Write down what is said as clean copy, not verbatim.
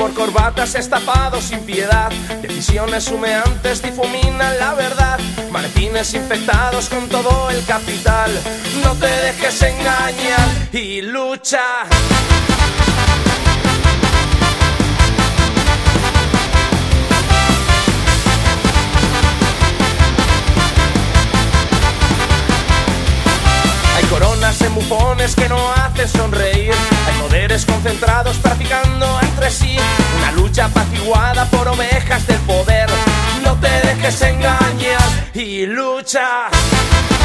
por corbatas estapados sin piedad, decisiones humeantes difuminan la verdad, maletines infectados con todo el capital. No te dejes engañar y lucha. Hay coronas en bufones que no hacen sonreír, hay poderes concentrados traficando entre sí, una lucha apaciguada por ovejas del poder. No te dejes engañar y lucha.